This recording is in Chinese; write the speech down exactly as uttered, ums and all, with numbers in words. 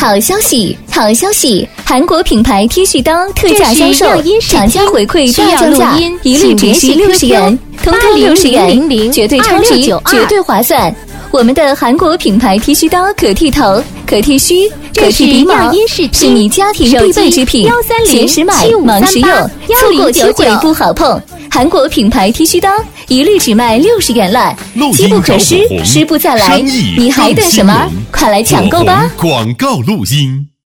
好消息，好消息！韩国品牌剃须刀特价销售，厂家回馈大降价，一律只需六十元，通通六十元，绝对超值，绝对划算。我们的韩国品牌剃须刀可剃头、可剃须、可剃鼻毛，是你家庭必备之品。闲时买，忙时用，错过机会不好碰。韩国品牌剃须刀一律只卖六十元了，机不可失，失不再来。你还等什么？快来抢购吧！ 广告录音。